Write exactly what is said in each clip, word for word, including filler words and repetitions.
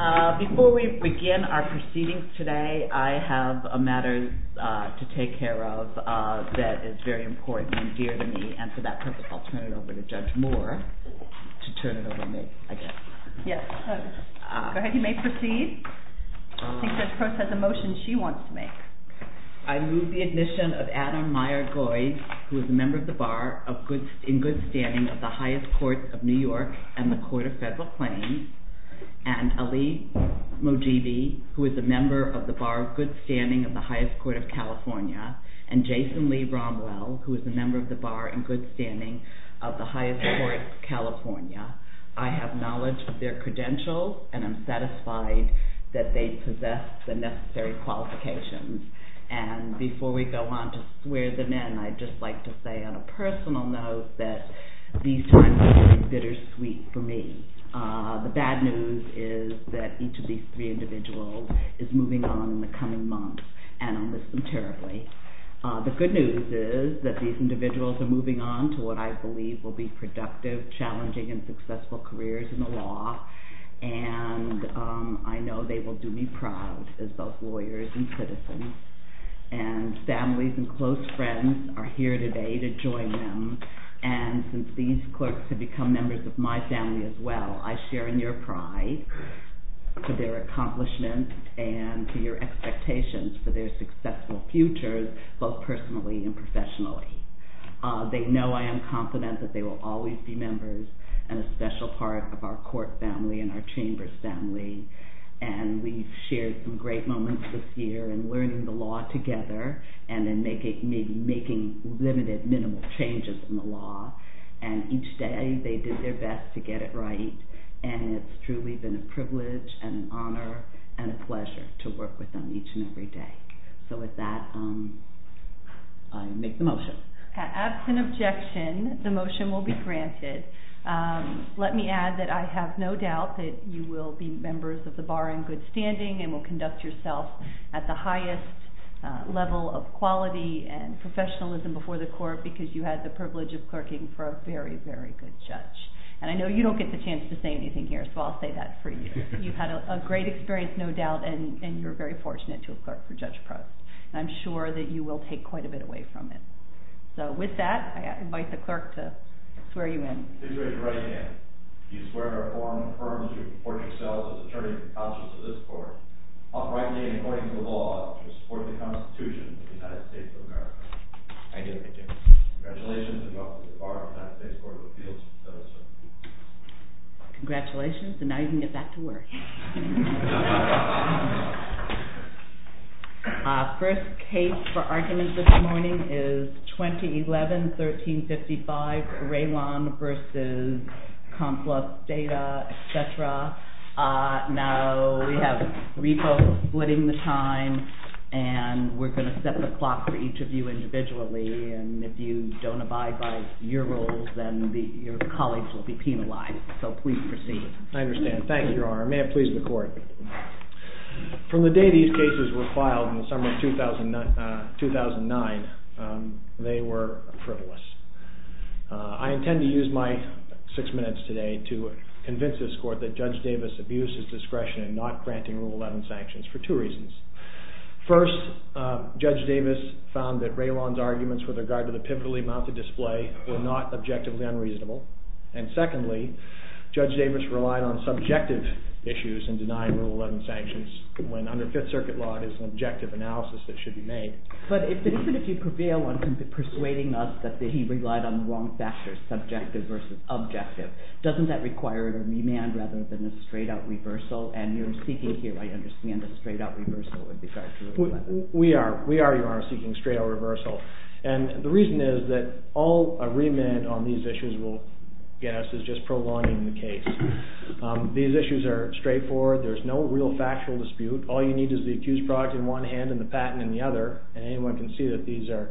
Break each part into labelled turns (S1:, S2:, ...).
S1: Uh, before we begin our proceedings today, I have a matter uh, to take care of uh, that is very important and dear to me, and for that purpose I'll turn it over to Judge Moore to turn it over to me, I guess.
S2: Yes. Uh, Go ahead, you may proceed. I think Judge Prost has a motion she wants to make.
S1: I move the admission of Adam Meyer Goy, who is a member of the Bar of good, in good standing of the highest court of New York and the Court of Federal Claims, and Ali Mojibi, who is a member of the Bar of good standing of the highest court of California, and Jason Lee Romwell, who is a member of the Bar in good standing of the highest court of California. I have knowledge of their credentials, and I'm satisfied that they possess the necessary qualifications. And before we go on to swear them in, I'd just like to say on a personal note that these times are very bittersweet for me. Uh, the bad news is that each of these three individuals is moving on in the coming months, and I'll miss them terribly. Uh, the good news is that these individuals are moving on to what I believe will be productive, challenging, and successful careers in the law, and um, I know they will do me proud as both lawyers and citizens. And families and close friends are here today to join them. And since these clerks have become members of my family as well, I share in your pride for their accomplishments and for your expectations for their successful futures, both personally and professionally. Uh, they know I am confident that they will always be members and a special part of our court family and our chambers family. And we've shared some great moments this year in learning the law together and in making maybe making limited, minimal changes in the law. And each day they did their best to get it right. And it's truly been a privilege and an honor and a pleasure to work with them each and every day. So with that, um, I make the motion.
S2: Absent objection, the motion will be granted. Um, let me add that I have no doubt that you will be members of the Bar in good standing and will conduct yourself at the highest uh, level of quality and professionalism before the court because you had the privilege of clerking for a very, very good judge. And I know you don't get the chance to say anything here, so I'll say that for you. You've had a, a great experience, no doubt, and, and you're very fortunate to have clerked for Judge Prost. And I'm sure that you will take quite a bit away from it. So with that, I invite the clerk to swear you in.
S3: Please raise your right hand. Do you swear or affirm, affirm that you report yourselves as attorney and counsel to this court, uprightly and according to the law, to support the Constitution of the United States of America?
S4: I do, I do.
S3: Congratulations, and welcome to the Bar of the United States Court of Appeals.
S1: Congratulations, and now you can get back to work. Uh, first case for argument this morning is twenty eleven thirteen fifty-five, Raylon versus Complus Data, et cetera. Uh, now we have three folks splitting the time, and we're going to set the clock for each of you individually, and if you don't abide by your rules, then the, your colleagues will be penalized. So please proceed.
S4: I understand. Thank you, Your Honor. May it please the court. From the day these cases were filed in the summer of two thousand nine, um, they were frivolous. Uh, I intend to use my six minutes today to convince this court that Judge Davis abused his discretion in not granting Rule eleven sanctions for two reasons. First, uh, Judge Davis found that Raylon's arguments with regard to the pivotally mounted display were not objectively unreasonable. And secondly, Judge Davis relied on subjective issues in denying Rule eleven sanctions, when under Fifth Circuit law it is an objective analysis that should be made.
S1: But, if, but even if you prevail on persuading us that the, he relied on the wrong factors, subjective versus objective, doesn't that require a remand rather than a straight-out reversal? And you're seeking here, I understand, a straight-out reversal with regard to Rule eleven.
S4: We, we are, we are, Your Honor, seeking straight-out reversal. And the reason is that all a remand on these issues will get us is just prolonging the case. Um, these issues are straightforward. There's no real factual dispute. All you need is the accused product in one hand and the patent in the other, and anyone can see that these are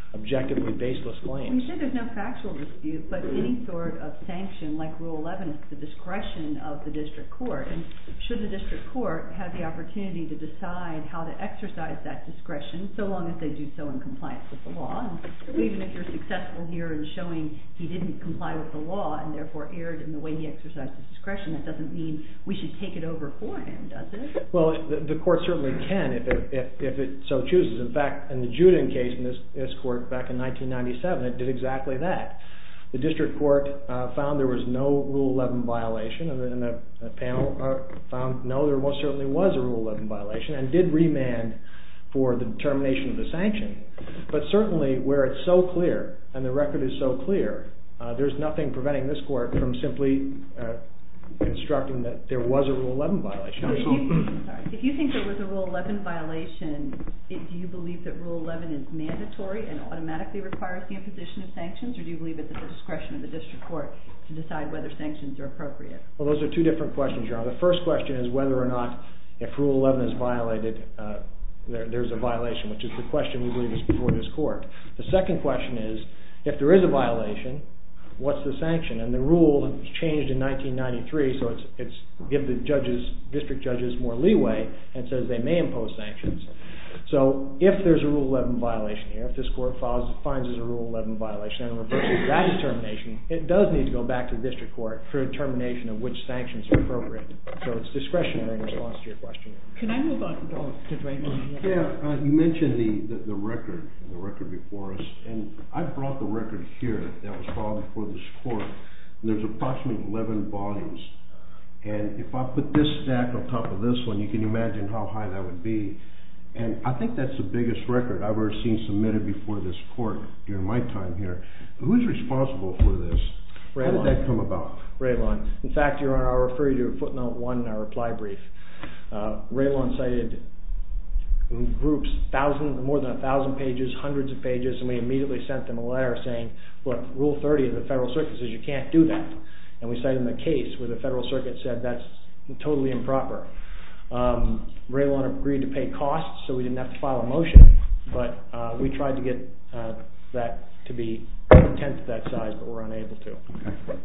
S4: objectively baseless claims.
S2: You said there's no factual dispute, but any sort of sanction like Rule eleven is the discretion of the district court. And should the district court have the opportunity to decide how to exercise that discretion, so long as they do so in compliance with the law? And even if you're successful here in showing he didn't comply with the law and therefore erred in the way he exercised his discretion, that doesn't mean we should take it over for him, does it?
S4: Well, the, the court certainly can if it, if, if it so chooses. In fact, in the Juden case in this, this court back in nineteen ninety-seven, it did exactly that. The district court uh, found there was no Rule eleven violation, and the, and the, the panel uh, found no, there most certainly was a Rule eleven violation, and did remand for the determination of the sanction. But certainly where it's so clear, and the record is so clear, uh, there's nothing preventing this court from simply uh, instructing that there was a Rule eleven violation.
S2: So if, you, sorry, if you think there was a Rule eleven violation, it, do you believe that Rule eleven is mandatory and automatically requires the imposition of sanctions, or do you believe it's at the discretion of the district court to decide whether sanctions are appropriate?
S4: Well, those are two different questions, Your Honor. The first question is whether or not, if Rule eleven is violated, uh, there, there's a violation, which is the question we believe is before this court. The second question is, if there is a violation, what's the sanction? And the rule changed in nineteen ninety-three, so it's it's give the judges, district judges, more leeway, and says they may impose sanctions. So if there's a Rule eleven violation here, if this court follows, finds there's a Rule eleven violation and reverses that determination, it does need to go back to the district court for a determination of which sanctions are appropriate. So it's discretionary in response to your question.
S1: Can I move on to Raymond?
S5: Yeah, uh, you mentioned the, the, the record, the record before us, and I brought the record here that was filed before this court. And there's approximately eleven volumes. And if I put this stack on top of this one, you can imagine how high that would be. And I think that's the biggest record I've ever seen submitted before this court during my time here. Who's responsible for this?
S4: Raylon.
S5: How did that come about?
S4: Raylon. In fact, Your Honor, I'll refer you to footnote one in our reply brief. Uh, Raylon cited groups, thousands, more than a thousand pages, hundreds of pages, and we immediately sent them a letter saying, look, Rule thirty of the Federal Circuit says you can't do that. And we cited them a case where the Federal Circuit said that's totally improper. Um, Raylon agreed to pay costs, so we didn't have to file a motion, but uh, we tried to get uh, that to be a tenth of that size, but we're unable to.
S5: Okay.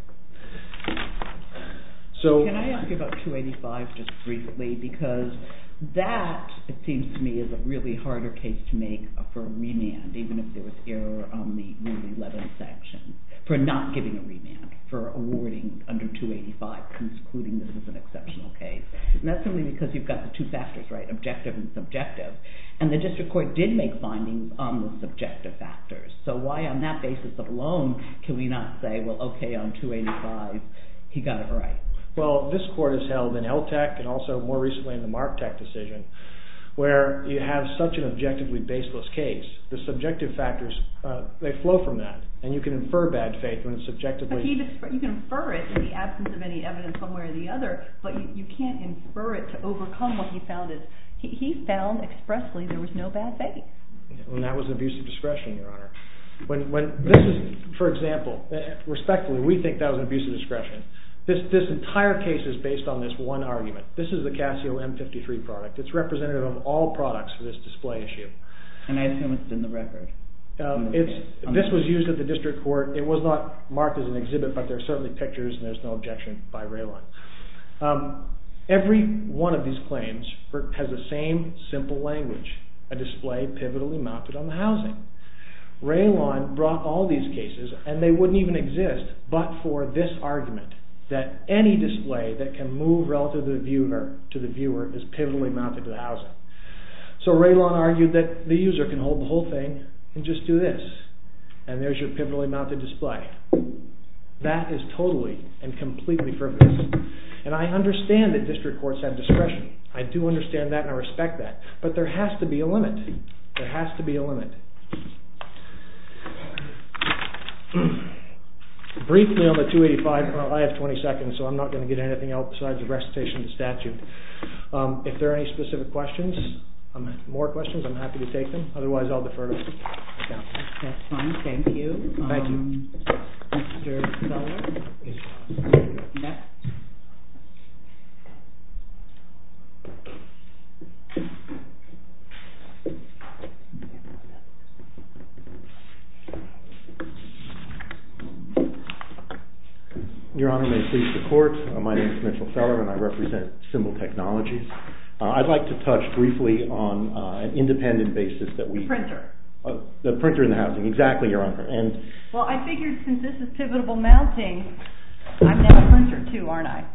S4: So,
S1: can I ask you about two eighty-five just briefly, because that, it seems to me, is a really harder case to make for a remand, even if there was error on the Rule eleven sanction, for not giving a remand, for awarding under two eighty-five, concluding this is an exceptional case. And that's simply because you've got the two factors, right, objective and subjective. And the district court did make findings on the subjective factors. So why on that basis alone can we not say, well, okay, on two eighty-five, he got it right?
S4: Well, this court has held in L TEC and also more recently in the MARCTEC decision, where you have such an objectively baseless case, the subjective factors, uh, they flow from that. And you can infer bad faith when it's subjectively...
S2: But you, you can infer it in the absence of any evidence one way or the other, but you, you can't infer it to overcome what he found. Is, he, he found expressly there was no bad faith.
S4: And that was an abuse of discretion, Your Honor. When, when this is, for example, respectfully, we think that was an abuse of discretion. This, this entire case is based on this one argument. This is the Casio M fifty-three product. It's representative of all products for this display issue.
S1: And I assume it's in the record.
S4: Um, it's, this was used at the district court. It was not marked as an exhibit, but there are certainly pictures, and there's no objection by Raylon. Um, every one of these claims has the same simple language, a display pivotally mounted on the housing. Raylon brought all these cases, and they wouldn't even exist but for this argument, that any display that can move relative to the viewer, to the viewer is pivotally mounted to the housing. So Raylon argued that the user can hold the whole thing and just do this, and there's your pivotally mounted display. That is totally and completely frivolous. And I understand that district courts have discretion. I do understand that and I respect that. But there has to be a limit. There has to be a limit. Briefly on the two eighty-five, well, I have twenty seconds, so I'm not going to get anything else besides the recitation of the statute. Um, if there are any specific questions, um, more questions, I'm happy to take them. Otherwise, I'll defer to counsel.
S1: That's fine. Thank you.
S4: Thank
S1: um, you. Mister Zeller? Next.
S6: Honor. May it please the Court. Uh, my name is Mitchell Feller, and I represent Symbol Technologies. Uh, I'd like to touch briefly on uh, an independent basis that we...
S2: Printer.
S6: Uh, the printer in the housing, exactly, Your Honor. And
S2: well, I figured since this is pivotable mounting, I'm now a printer too, aren't I?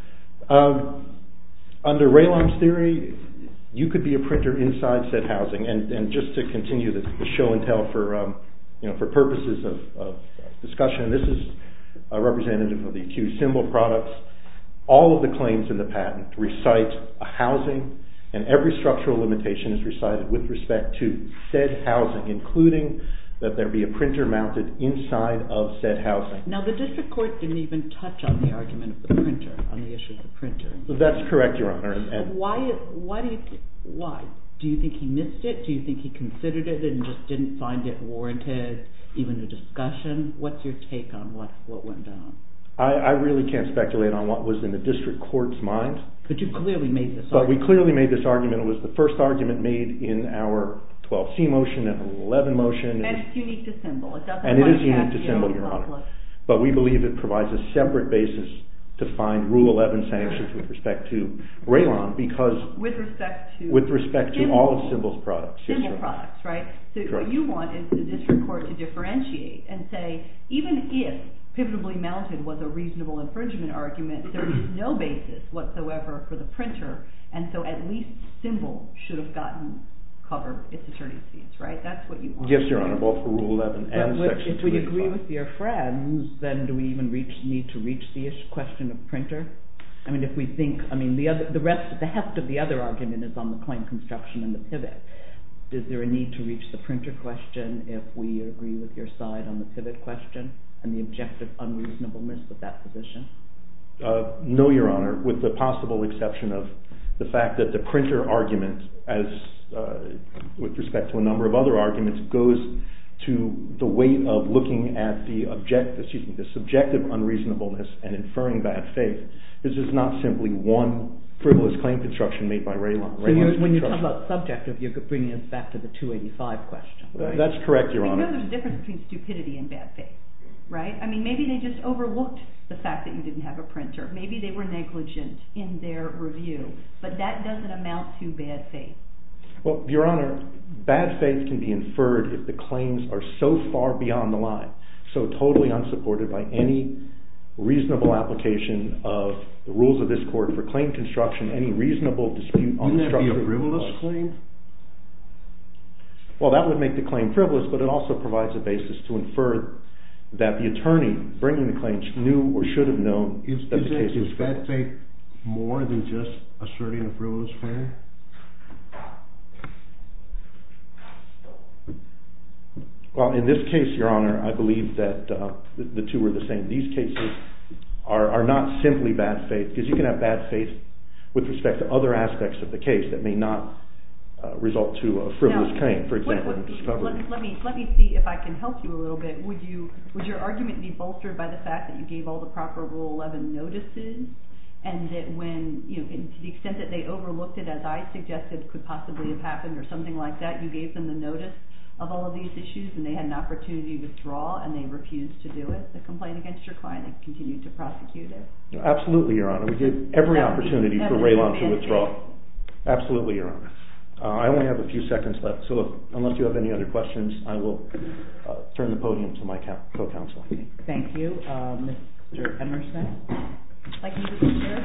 S6: Uh, under Raylon's theory, you could be a printer inside said housing, and, and just to continue the, the show and tell for um, you know for purposes of, of discussion, this is a representative of the accused Symbol products. All of the claims in the patent recite a housing, and every structural limitation is recited with respect to said housing, including that there be a printer mounted inside of said housing.
S1: Now, the district court didn't even touch on the argument of the printer, on the issue of the printer.
S6: That's correct, Your Honor. And, and
S1: why? Why do you? Why do you think he missed it? Do you think he considered it and just didn't find it warranted, even a discussion? What's your take on what what went down?
S6: I, I really can't speculate on what was in the district court's mind.
S1: But you clearly made this
S6: but
S1: argument.
S6: But we clearly made this argument. It was the first argument made in our twelve C motion and Rule eleven motion.
S2: And it's unique to Symbol. It doesn't
S6: and it is
S2: like
S6: unique to Symbol, Your Honor. But we believe it provides a separate basis to find Rule eleven sanctions with respect to Raylon because...
S2: With respect to...
S6: With respect to
S2: Symbol,
S6: all of Symbol's products.
S2: Symbol
S6: yes,
S2: products, right? So
S6: Correct.
S2: What you want is the district court to differentiate and say, even if pivotably mounted was a reasonable infringement argument, there is no basis whatsoever for the printer, and so at least Symbol should have gotten covered its attorney's fees, right? That's what you want.
S6: Yes, Your Honor, both for Rule eleven and
S1: but
S6: Section
S1: if we agree with your friends, then do we even reach need to reach the issue, question of printer? I mean, if we think, I mean, the other, the rest, the heft of the other argument is on the claim construction and the pivot. Is there a need to reach the printer question if we agree with your side on the pivot question and the objective unreasonableness of that position?
S6: Uh, no, Your Honor, with the possible exception of the fact that the printer argument, as uh, with respect to a number of other arguments, goes to the weight of looking at the object, excuse me, the subjective unreasonableness and inferring bad faith. This is not simply one frivolous claim construction made by Raylon.
S1: So you're, when you talk about subjective, you're bringing us back to the two eighty-five question, right?
S6: That's correct, Your Honor.
S2: You know there's a difference between stupidity and bad faith, right? I mean, maybe they just overlooked the fact that you didn't have a printer. Maybe they were negligent in their review, but that doesn't amount to bad faith.
S6: Well, Your Honor, bad faith can be inferred if the claims are so far beyond the line, so totally unsupported by any reasonable application of the rules of this court for claim construction, any reasonable dispute on the structure.
S5: Wouldn't that be a frivolous claim?
S6: Well, that would make the claim frivolous, but it also provides a basis to infer that the attorney bringing the claims knew or should have known
S5: is,
S6: that
S5: is
S6: the case
S5: that,
S6: was
S5: is
S6: frivolous.
S5: bad faith more than just asserting a frivolous claim?
S6: Well, in this case, Your Honor, I believe that uh, the, the two are the same. These cases are, are not simply bad faith, because you can have bad faith with respect to other aspects of the case that may not uh, result to a frivolous
S2: now,
S6: claim, for example,
S2: what, what,
S6: in discovery.
S2: Let, let, me, let me see if I can help you a little bit. Would, you, would your argument be bolstered by the fact that you gave all the proper Rule eleven notices, and that when, you know, to the extent that they overlooked it, as I suggested could possibly have happened or something like that, you gave them the notice of all of these issues, and they had an opportunity to withdraw, and they refused to do it, the complaint against your client, they continued to prosecute it?
S6: Absolutely, Your Honor. We gave every opportunity for Raylon to withdraw. Absolutely, Your Honor. Uh, I only have a few seconds left, so look, unless you have any other questions, I will uh, turn the podium to my co-counsel.
S1: Okay, thank you. Uh, Mister Emerson?
S2: Like you would share?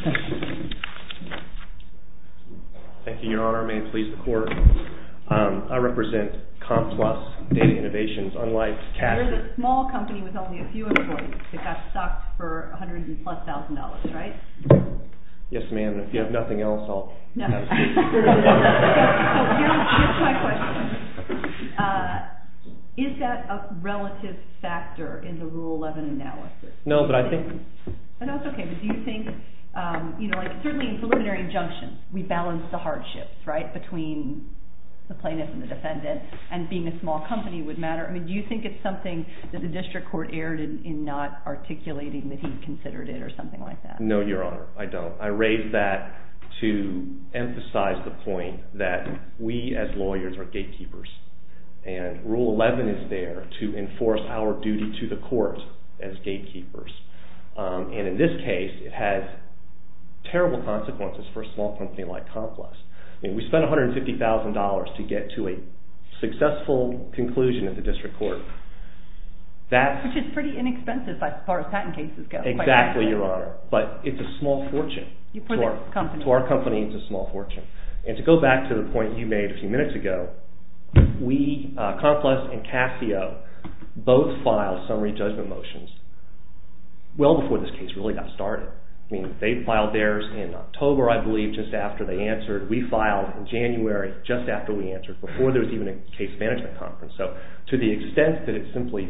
S7: Thank you, Your Honor. May it please the Court. Um, I represent ComPlus Data Innovations. Unlike Cassie,
S2: you're the small company with only a few employees that got stocked for a hundred and plus thousand dollars, right?
S7: Yes, ma'am. If you have nothing else, I'll
S2: no.
S7: have a seat.
S2: So here's, here's my question. Uh, is that a relative factor in the Rule eleven analysis?
S7: No, but I think...
S2: I know it's okay, but do you think, um, you know, like certainly in preliminary injunctions, we balance the hardships, right, between the plaintiff and the defendant, and being a small company would matter. I mean, do you think it's something that the district court erred in, in not articulating that he considered it or something like that?
S7: No, Your Honor, I don't. I raised that to emphasize the point that we as lawyers are gatekeepers, and Rule eleven is there to enforce our duty to the court as gatekeepers. Um, and in this case, it has terrible consequences for a small company like Complex. I mean, we spent one hundred fifty thousand dollars to get to a successful conclusion at the district court. That's,
S2: Which is pretty inexpensive as far as patent cases go.
S7: Exactly, Your Honor. But it's a small fortune.
S2: You put
S7: to,
S2: the
S7: our,
S2: company.
S7: to our company, it's a small fortune. And to go back to the point you made a few minutes ago, we, uh, Complex and Casio, both filed summary judgment motions well before this case really got started. I mean, they filed theirs in October, I believe, just after they answered. We filed in January, just after we answered, before there was even a case management conference. So to the extent that it simply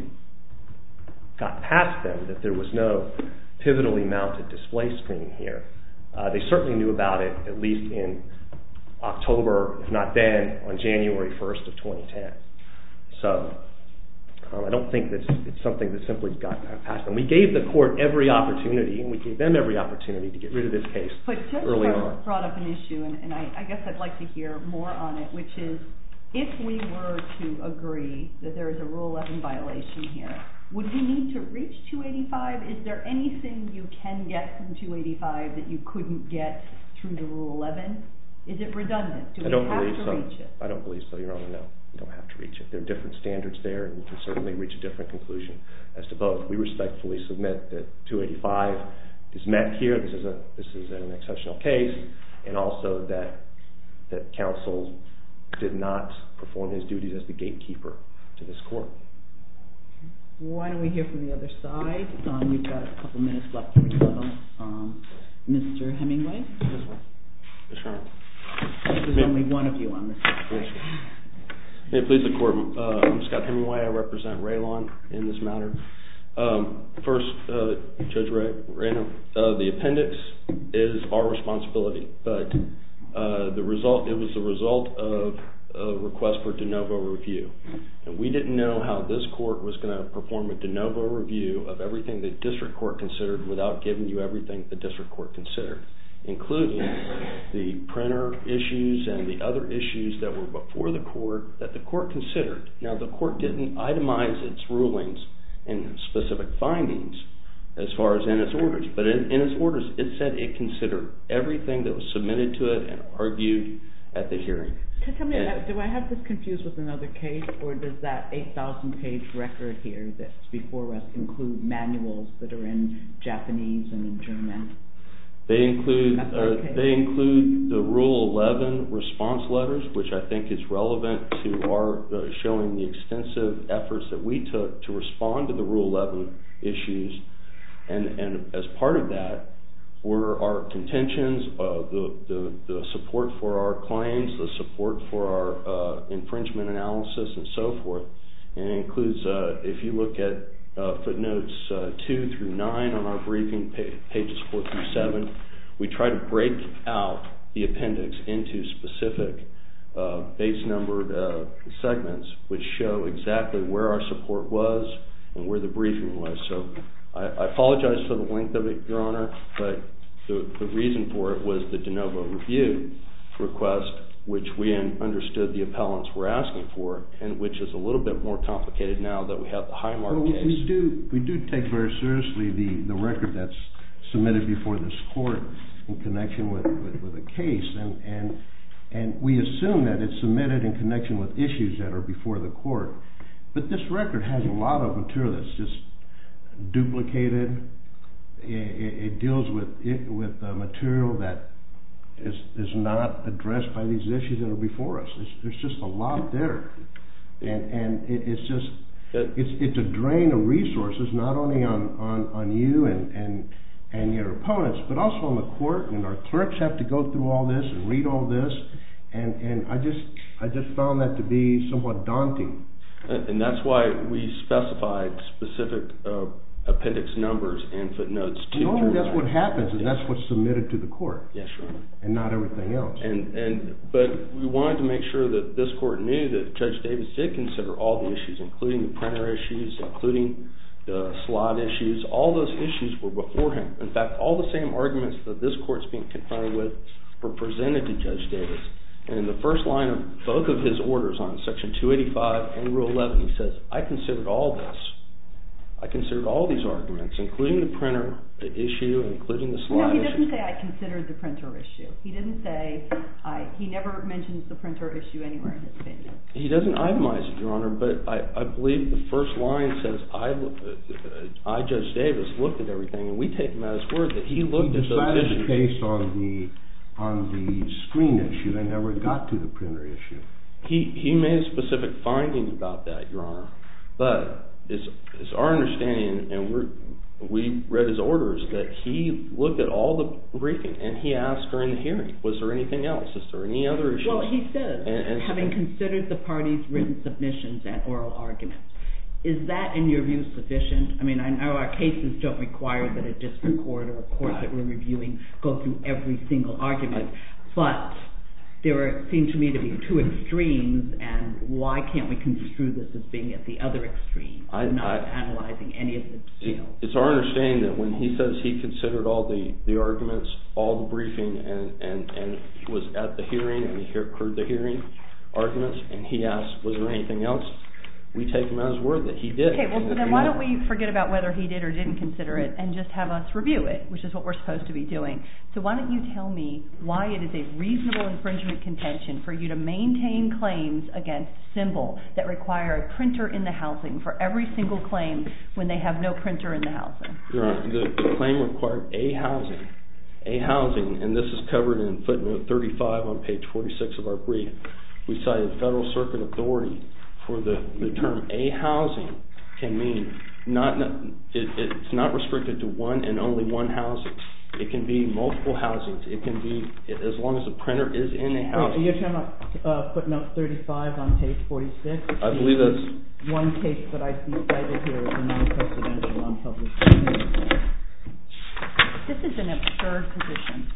S7: got past them, that there was no pivotally mounted display screen here, uh, they certainly knew about it at least in October, if not then, on January first of twenty ten. So um, I don't think that it's something that simply got past them. We gave the court every opportunity, and we gave them every opportunity to get rid of this case
S2: but Judge
S7: early on.
S2: brought up an issue, and, and I, I guess I'd like to hear more on it, which is if we were to agree that there is a Rule eleven violation here, would we need to reach two eighty-five? Is there anything you can get from two eighty-five that you couldn't get through the Rule eleven? Is it redundant? Do we
S7: I don't
S2: have
S7: believe
S2: to
S7: so.
S2: reach it?
S7: I don't believe so, Your Honor. No, you don't have to reach it. There are different standards there, and you can certainly reach a different conclusion as to both. We respectfully submit that two eighty-five is met here. This is a this is an exceptional case, and also that that counsel did not perform his duties as the gatekeeper to this court.
S1: Why don't we hear from the other side? Um, you've got a couple minutes left for rebuttal. Um, Mister Hemingway?
S8: Yes, ma'am. Yes, Your Honor.
S1: There's only one of you on this side.
S8: Yes, may it please the court, uh, I'm Scott Hemingway. I represent Raylon in this matter. Um, first, uh, Judge Ray, Rayno, uh, the appendix is our responsibility, but uh, the result, it was the result of a request for de novo review. And we didn't know how this court was going to perform a de novo review of everything the district court considered without giving you everything the district court considered, including the printer issues and the other issues that were before the court that the court considered. Now, the court didn't itemize its rulings and specific findings as far as in its orders, but in, in its orders it said it considered everything that was submitted to it and argued at the hearing.
S1: Tell me, and, do I have this confused with another case, or does that eight thousand page record here that's before us include manuals that are in Japanese and in German?
S8: They include uh, they include the Rule eleven response letters, which I think is relevant to our uh, showing the extensive efforts that we took to respond to the Rule eleven issues, and and as part of that were our contentions, uh, the, the the support for our claims, the support for our uh, infringement analysis, and so forth. And it includes, uh, if you look at Uh, footnotes uh, two through nine on our briefing, pa- pages four through seven, we try to break out the appendix into specific uh, base numbered uh, segments which show exactly where our support was and where the briefing was. So I, I apologize for the length of it, Your Honor, but the, the reason for it was the de novo review request, which we understood the appellants were asking for, and which is a little bit more complicated now that we have the Highmark
S5: well,
S8: case.
S5: We do we do take very seriously the, the record that's submitted before this court in connection with, with, with a case, and, and and we assume that it's submitted in connection with issues that are before the court. But this record has a lot of material that's just duplicated. It, it deals with it, with uh, material that Is, is not addressed by these issues that are before us. It's, there's just a lot there, and and it, it's just it's it's a drain of resources, not only on, on, on you and, and and your opponents, but also on the court. And our clerks have to go through all this and read all this, and, and I just I just found that to be somewhat daunting.
S8: And that's why we specified specific uh, appendix numbers and footnotes two
S5: Normally
S8: through
S5: that's
S8: nine.
S5: what happens, and
S8: yes.
S5: that's what's submitted to the court.
S8: Yes, Your Honor.
S5: And not everything else.
S8: And and but we wanted to make sure that this court knew that Judge Davis did consider all the issues, including the printer issues, including the slot issues. All those issues were before him. In fact, all the same arguments that this court's being confronted with were presented to Judge Davis. And in the first line of both of his orders on Section two eighty-five and Rule eleven, he says, I considered all this. I considered all these arguments, including the printer issue, including the slide
S2: No, he
S8: issue.
S2: doesn't say I considered the printer issue. He didn't say, I. he never mentions the printer issue anywhere in his opinion.
S8: He doesn't itemize it, Your Honor, but I, I believe the first line says, I, I, Judge Davis, looked at everything, and we take him at his word that he looked
S5: he
S8: at those issues.
S5: He decided the case on the, on the screen issue and never got to the printer issue.
S8: He, he made a specific finding about that, Your Honor, but it's, it's our understanding, and we're, we read his orders, that he looked at all the briefing, and he asked during the hearing, was there anything else? Is there any other issues?
S1: Well, he says,
S8: and, and
S1: having
S8: so,
S1: considered the parties' written submissions and oral arguments, is that, in your view, sufficient? I mean, I know our cases don't require that a district court or a court that we're reviewing go through every single argument, but there are, seem to me to be two extremes, and why can't we construe this as being at the other extreme,
S8: I,
S1: not
S8: I,
S1: analyzing any of the details?
S8: It, it's our understanding that when he says he considered all the, the arguments, all the briefing, and, and, and was at the hearing, and he heard the hearing arguments, and he asked, was there anything else? We take him at his word that he did.
S2: Okay, well, so then why don't we forget about whether he did or didn't consider it and just have us review it, which is what we're supposed to be doing. So why don't you tell me why it is a reasonable infringement contention for you to maintain claims against Symbol that require a printer in the housing for every single claim when they have no printer in the housing?
S8: Your Honor, the, the claim required a housing, a housing, and this is covered in footnote thirty-five on page forty-six of our brief. We cited Federal Circuit authority for the, the term a housing can mean not, not it, it's not restricted to one and only one housing. It can be multiple housings. It can be, as long as the printer is in a housing.
S1: Wait, you're talking about uh, footnote thirty-five on page forty-six?
S8: I believe that's
S1: one case that I see cited here is a non-presidential, non-public opinion.
S2: This is an absurd position.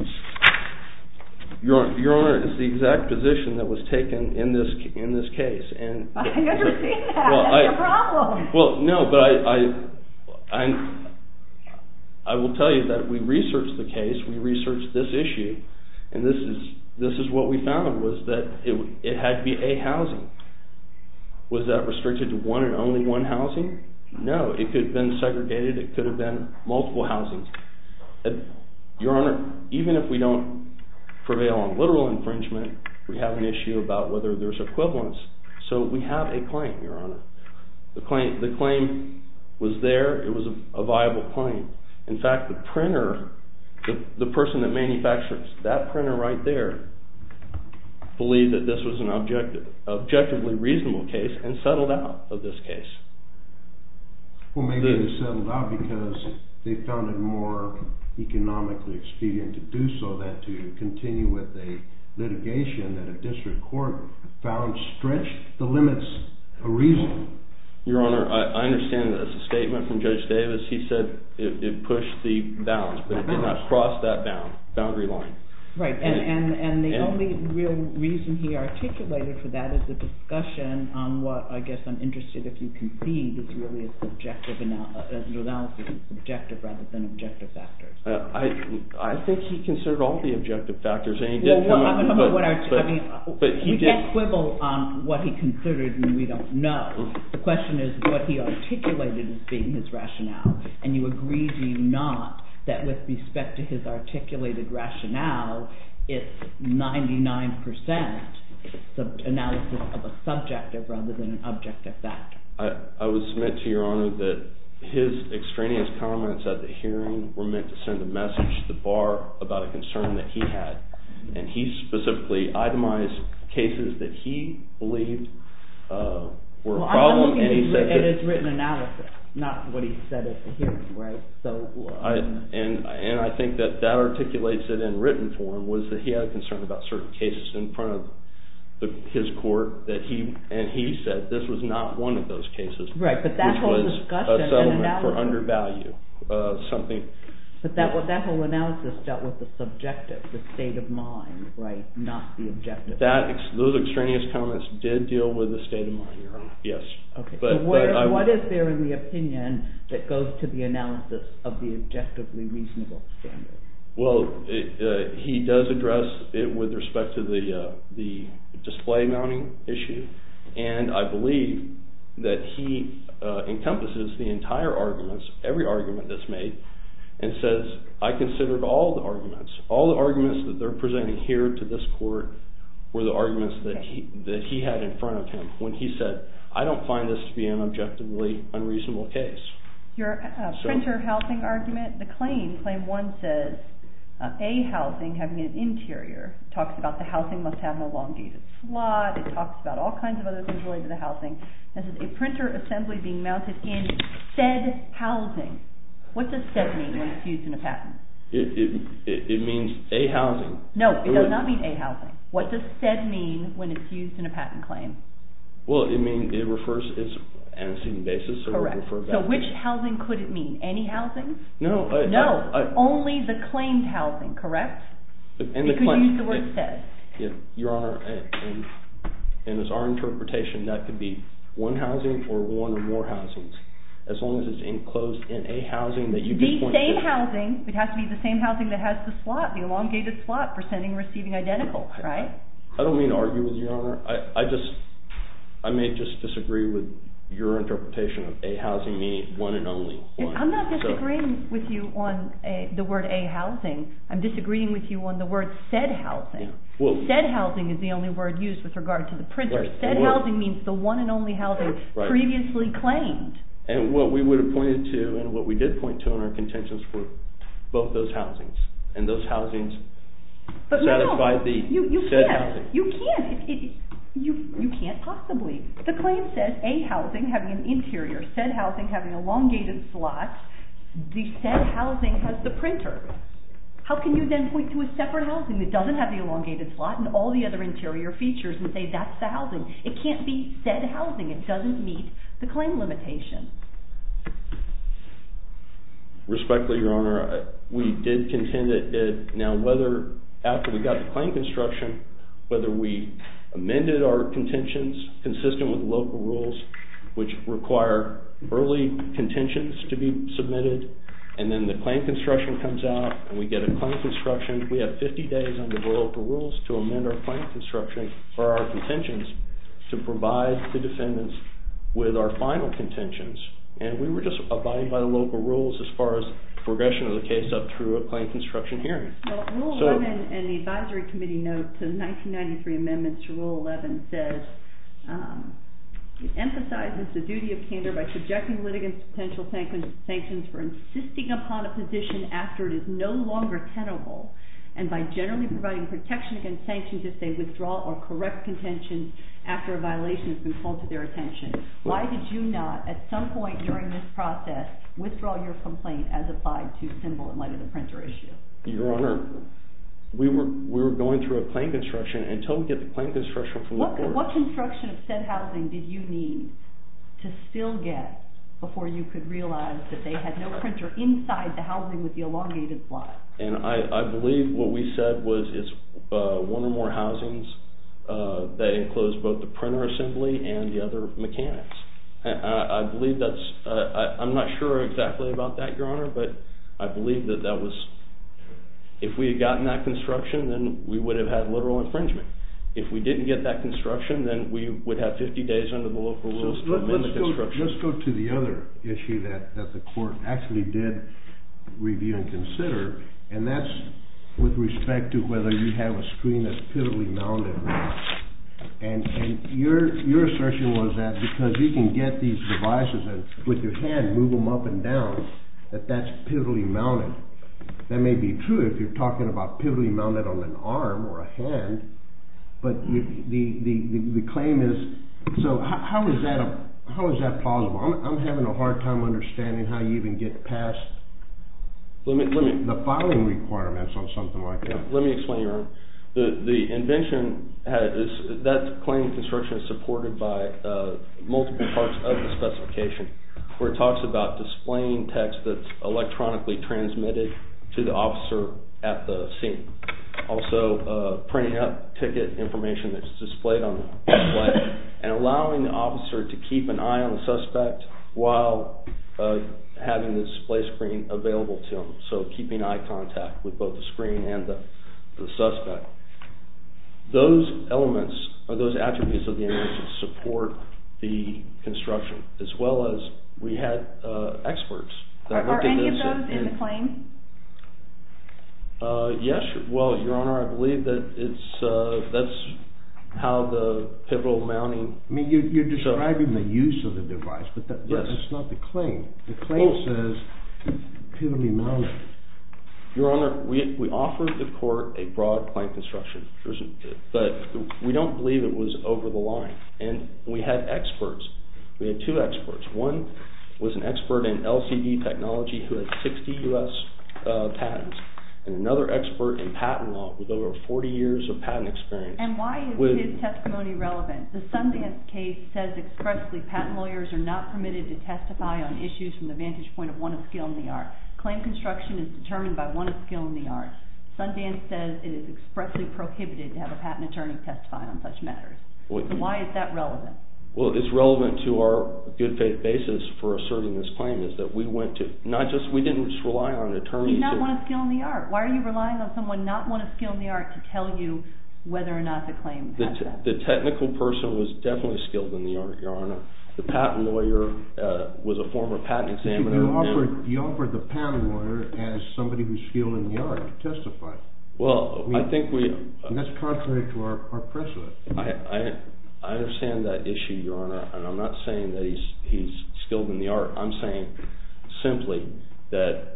S8: Your, Your Honor, it's the exact position that was taken in this in this case, and
S2: I understand that.
S8: Well,
S2: That's
S8: I,
S2: your problem.
S8: Well, no, but I, I, I, I will tell you that we researched the case. We researched this issue, and this is this is what we found was that it it had to be a housing. Was that restricted to one and only one housing? No, it could have been segregated. It could have been multiple housings. Your Honor, even if we don't prevail on literal infringement, we have an issue about whether there's equivalence. So we have a claim, Your Honor. The claim, the claim was there. It was a, a viable claim. In fact, the printer, the, the person that manufactures that printer right there, believed that this was an objective, objectively reasonable case and settled out of this case.
S5: Well, maybe the, they settled out because they found it more economically expedient to do so than to continue with a litigation that a district court found stretched the limits of reason.
S8: Your Honor, I, I understand that it's a statement from Judge Davis. He said it, it pushed the bounds, but it did not cross that bound, boundary line.
S1: Right, and, and, and the
S8: and,
S1: only real reason he articulated for that is a discussion on what I guess I'm interested if you concede is really a subjective anal- an analysis of subjective rather than objective factors.
S8: Uh, I I think he considered all the objective factors, and he did
S1: well,
S8: come
S1: what,
S8: up.
S1: I'm
S8: But,
S1: what our,
S8: but,
S1: I mean,
S8: but he
S1: we
S8: did,
S1: can't quibble on what he considered and we don't know. The question is what he articulated as being his rationale, and you agree, do you not, that with respect to his articulated rationale, it's ninety-nine percent sub- analysis of a subjective rather than an objective factor.
S8: I, I would submit to Your Honor that his extraneous comments at the hearing were meant to send a message to the bar about a concern that he had. And he specifically itemized cases that he believed uh, were
S1: well,
S8: a problem.
S1: I'm looking
S8: and he
S1: at,
S8: said
S1: at
S8: that,
S1: his written analysis, not what he said at the hearing, right? So, um,
S8: I, and and I think that that articulates it in written form was that he had a concern about certain cases in front of the, his court that he and he said this was not one of those cases.
S1: Right, but that
S8: which
S1: whole
S8: was
S1: discussion
S8: a settlement
S1: and analysis
S8: for undervalue, uh, something.
S1: But that that whole analysis dealt with the subjective, the state of mind, right, not the objective.
S8: That ex- those extraneous comments did deal with the state of mind, Your Honor. Yes.
S1: Okay.
S8: But,
S1: so where,
S8: but I,
S1: what is there in the opinion that goes to the analysis of the objectively reasonable standard?
S8: Well, it, uh, he does address it with respect to the uh, the display mounting issue, and I believe that he uh, encompasses the entire arguments, every argument that's made. and says, I considered all the arguments. All the arguments that they're presenting here to this court were the arguments that he, that he had in front of him when he said, I don't find this to be an objectively unreasonable case.
S2: Your uh,
S8: so,
S2: printer housing argument, the claim, claim one says, uh, a housing having an interior, it talks about the housing must have an elongated slot, it talks about all kinds of other things related to the housing. This is a printer assembly being mounted in said housing. What does said mean when it's used in a patent?
S8: It, it, it, it means a housing.
S2: No, it does not mean a housing. What does said mean when it's used in a patent claim?
S8: Well, it means it refers as antecedent basis. So
S2: correct.
S8: Refer back
S2: so which to, housing could it mean? Any housing?
S8: No. I,
S2: no.
S8: I, I,
S2: only the claimed housing, correct?
S8: And
S2: you
S8: the
S2: could
S8: claim,
S2: use the word
S8: it,
S2: said.
S8: It, Your Honor, and, and as our interpretation, that could be one housing or one or more housings, as long as it's enclosed in a housing that you
S2: the
S8: can point
S2: same
S8: to.
S2: housing, it has to be the same housing that has the slot, the elongated slot for sending and receiving identical, right?
S8: I don't mean to argue with you, Your Honor. I, I just, I may just disagree with your interpretation of a housing meaning one and only one.
S2: I'm not disagreeing so, with you on a, the word a housing. I'm disagreeing with you on the word said housing.
S8: Yeah. Well,
S2: said housing is the only word used with regard to the printer.
S8: Right.
S2: Said
S8: well,
S2: housing means the one and only housing
S8: right.
S2: previously claimed.
S8: And what we would have pointed to, and what we did point to in our contentions, were both those housings. And those housings
S2: but
S8: satisfied
S2: no,
S8: the
S2: you, you
S8: said
S2: can't.
S8: housing.
S2: You can't. It, it, you, you can't possibly. The claim says a housing having an interior, said housing having elongated slots, the said housing has the printer. How can you then point to a separate housing that doesn't have the elongated slot and all the other interior features and say that's the housing? It can't be said housing. It doesn't meet the claim limitation.
S8: Respectfully, Your Honor, we did contend it did. Now, whether after we got the claim construction, whether we amended our contentions consistent with local rules, which require early contentions to be submitted, and then the claim construction comes out and we get a claim construction, we have fifty days under the local rules to amend our claim construction for our contentions to provide the defendants with our final contentions. And we were just abiding by the local rules as far as progression of the case up through a claim construction hearing.
S2: Well, Rule
S8: so,
S2: eleven and the advisory committee note to the nineteen ninety-three amendments to Rule eleven says, um, it emphasizes the duty of candor by subjecting litigants to potential sanctions for insisting upon a position after it is no longer tenable, and by generally providing protection against sanctions if they withdraw or correct contentions after a violation has been called to their attention. Why did you not, at some point during this process, withdraw your complaint as applied to Symbol in light of the printer issue?
S8: Your Honor, we were we were going through a claim construction until we get the claim construction from
S2: what,
S8: the court.
S2: What construction of said housing did you need to still get before you could realize that they had no printer inside the housing with the elongated slot?
S8: And I, I believe what we said was it's uh, one or more housings uh, that enclose both the printer assembly and the other mechanics. I, I believe that's, uh, I, I'm not sure exactly about that, Your Honor, but I believe that that was, if we had gotten that construction, then we would have had literal infringement. If we didn't get that construction, then we would have fifty days under the local rules
S5: so
S8: to
S5: let,
S8: amend
S5: let's
S8: the construction.
S5: Go, let's go to the other issue that, that the court actually did review and consider, and that's with respect to whether you have a screen that's pivotally mounted or not. And, and your, your assertion was that because you can get these devices and with your hand move them up and down, that that's pivotally mounted. That may be true if you're talking about pivotally mounted on an arm or a hand, but you, the, the, the, the claim is, so how, how is that a, how is that plausible? I'm, I'm having a hard time understanding how you even get past
S8: let me, let me,
S5: the filing requirements on something like that.
S8: Yeah, let me explain, Your Honor. The, the invention, has, is, that claim construction is supported by uh, multiple parts of the specification, where it talks about displaying text that's electronically transmitted to the officer at the scene. Also, uh, printing up ticket information that's displayed on the display, and allowing the officer to keep an eye on the suspect while uh, having the display screen available to him. So keeping eye contact with both the screen and the, the suspect. Those elements, or those attributes of the invention support the construction, as well as we had uh, experts
S2: Are,
S8: looked
S2: are
S8: at
S2: any of
S8: this
S2: those
S8: and,
S2: in the claim?
S8: Uh, yes, well, Your Honor, I believe that it's uh, that's how the pivotal mounting.
S5: I mean, you're, you're describing the use of the device, but that,
S8: yes.
S5: that's not the claim. The claim
S8: oh.
S5: says pivotally mounted.
S8: Your Honor, we we offered the court a broad claim construction, but we don't believe it was over the line. And we had experts. We had two experts. One was an expert in L C D technology who had sixty U S uh, patents, and another expert in patent law with over forty years of patent experience.
S2: And why is
S8: with,
S2: his testimony relevant? The Sundance case says expressly patent lawyers are not permitted to testify on issues from the vantage point of one of skill in the art. Claim construction is determined by one of skill in the art. Sundance says it is expressly prohibited to have a patent attorney testify on such matters.
S8: well,
S2: so why is that relevant?
S8: Well, it's relevant to our good faith basis for asserting this claim is that we went to, not just, we didn't just rely on attorneys.
S2: He's not
S8: to,
S2: one of skill in the art. Why are you relying on someone not one of skill in the art to tell you whether or not the claim
S8: the
S2: has
S8: t-
S2: that?
S8: The technical person was definitely skilled in the art, Your Honor. The patent lawyer uh, was a former patent examiner.
S5: You offered, you offered the patent lawyer as somebody who's skilled in the art to testify.
S8: Well, I, mean, I think we... Uh,
S5: and that's contrary to our, our precedent.
S8: I, I I understand that issue, Your Honor, and I'm not saying that he's he's skilled in the art. I'm saying simply that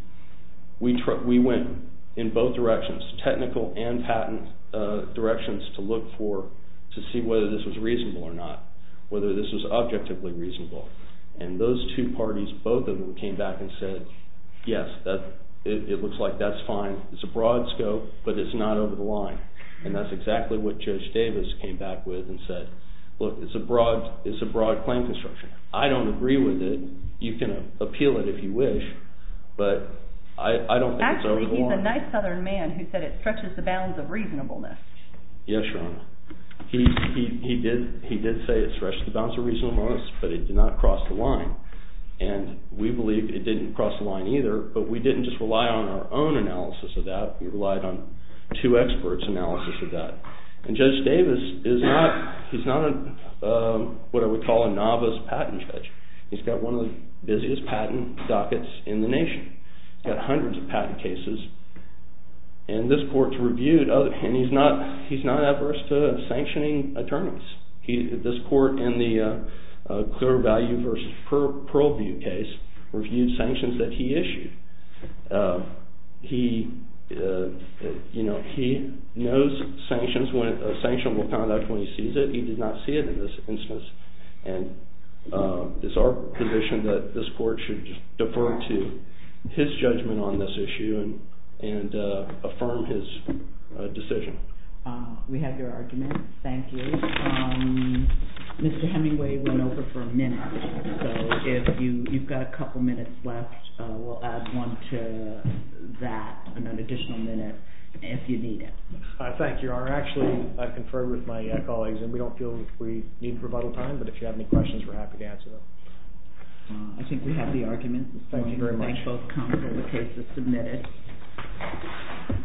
S8: we tr- we went in both directions, technical and patent uh, directions, to look for, to see whether this was reasonable or not, whether this was objectively reasonable. And those two parties, both of them came back and said, yes, that it, it looks like that's fine. It's a broad scope, but it's not over the line. And that's exactly what Judge Davis came back with and said, look, it's a broad it's a broad claim construction. I don't agree with it. You can uh, appeal it if you wish, but I, I don't think
S2: Actually,
S8: it's over the line.
S2: Actually, he's a nice Southern man who said it stretches the bounds of reasonableness.
S8: Yes, Your Honor. He, he, he, did, he did say it stretched the bounds of reasonableness, but it did not cross the line. And we believe it didn't cross the line either, but we didn't just rely on our own analysis of that. We relied on two experts' analysis of that. And Judge Davis is not, he's not a, um, what I would call a novice patent judge. He's got one of the busiest patent dockets in the nation. He's got hundreds of patent cases. And this court's reviewed, other, and he's not he's not adverse to sanctioning attorneys. He, this court in the uh, uh, Clear Value versus Pearlview case reviewed sanctions that he issued. Uh, he, uh, you know, he knows sanctions when uh, sanctionable conduct when he sees it. He did not see it in this instance, and uh, it's our position that this court should defer to his judgment on this issue and. and uh, affirm his uh, decision.
S1: Uh, we have your argument. Thank you. Um, Mister Hemingway went over for a minute, so if you, you've got a couple minutes left, uh, we'll add one to that, an additional minute, if you need it.
S4: Uh, thank you, Your Honor. Actually, I conferred with my uh, colleagues, and we don't feel we need rebuttal time, but if you have any questions, we're happy to answer them.
S1: Uh, I think we have the argument this
S4: Thank
S1: morning.
S4: you very much.
S1: Thank both counsel. The case is submitted.